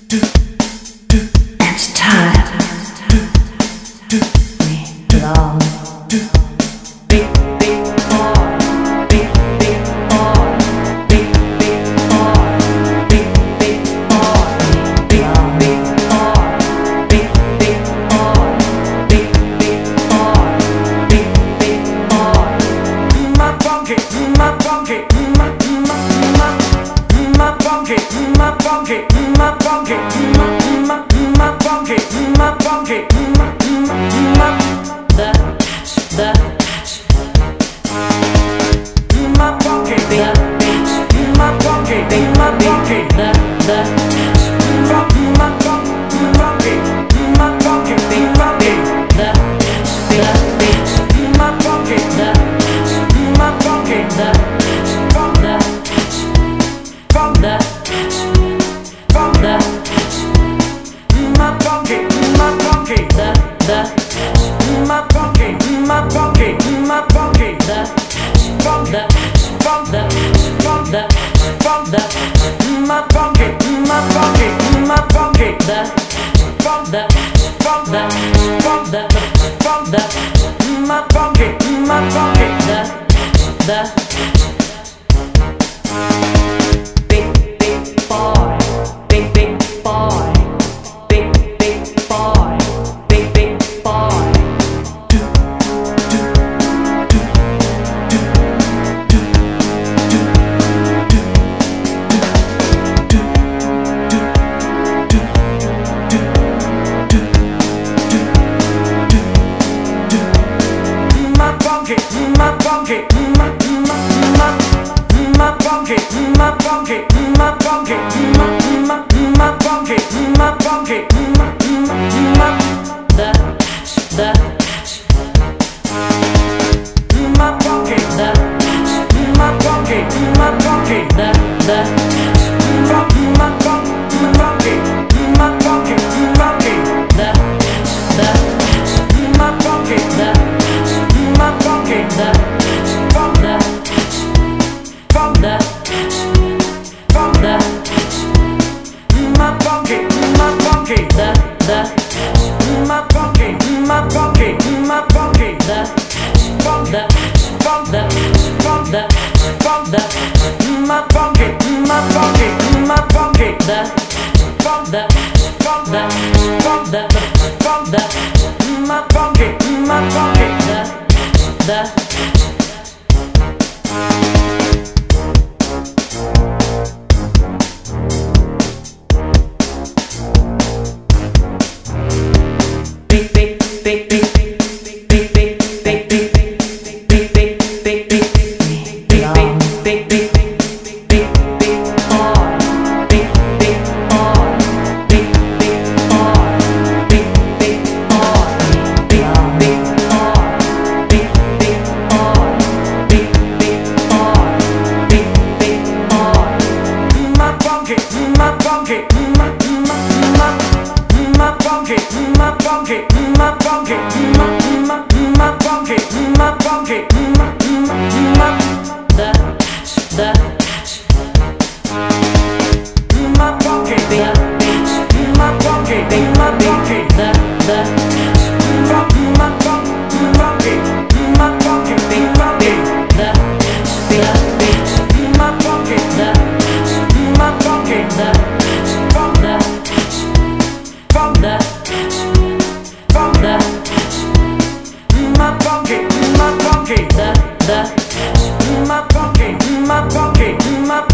It's time. We love. Big, big boy. Big, big boy. Big, big boy. Big, big boy. Big, big boy. Big, big boy. Big, big boy. Big, big boy. My funky, my funky, my funky, my funky, my funky, my funky, my funky, The touch, the touch. my funky, The touch, my funky, my funky, the touch. funky, my funky, my funky, funky, The touch, the touch. my funky, The touch, my funky, the touch. The touch, funky, the touch. funky, The touch, my funky, my funky, the touch. my funky, my funky, my funky, The touch, the touch. The touch, the touch. The touch, my funky, my funky, my funky, the touch. The touch, the touch. The touch, the touch. my funky, my funky. The touch, the touch. Big, big boy. Big, big boy. Big, big boy. Big, big boy. My funky, my funky, my funky, my funky, my funky, my funky, my funky, The touch, the touch. my funky, The touch, my funky, my funky, the touch. funky, my funky, my funky, funky, The touch, the touch. my funky, The touch, my funky, the touch. funky, The touch, funky, the touch. funky, The touch, my funky, my funky, the touch. my funky, my funky, my funky, The touch, the touch. The touch, the touch. The touch, my funky, my funky, my funky, the touch. The touch, the touch. The touch, the touch. my funky, my funky. The touch, the touch. Big, big, big, big, big, big, big, big, big, big, big, big, big, big, big, big, big, big boy, big, big boy, big, big boy, big, big boy, big, big boy, big, big boy, big, big boy, big, big boy. My funky, my funky, my funky, my funky, my funky, my funky, my funky, The touch, the touch. my funky, The touch, my funky, my funky, the touch. funky, my funky, my funky, funky, The touch, the touch. my funky, The touch, my funky, the touch. funky, The touch, funky, the touch. funky, The touch, my funky, my funky, the touch. my funky, my funky, my